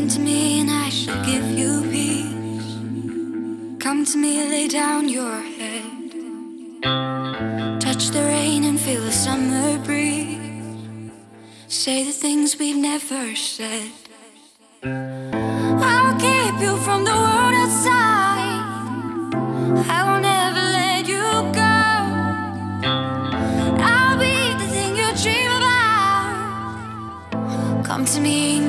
Come to me and I shall give you peace. Come to me, lay down your head. Touch the rain and feel the summer breeze. Say the things we've never said. I'll keep you from the world outside. I will never let you go. I'll be the thing you dream about. Come to me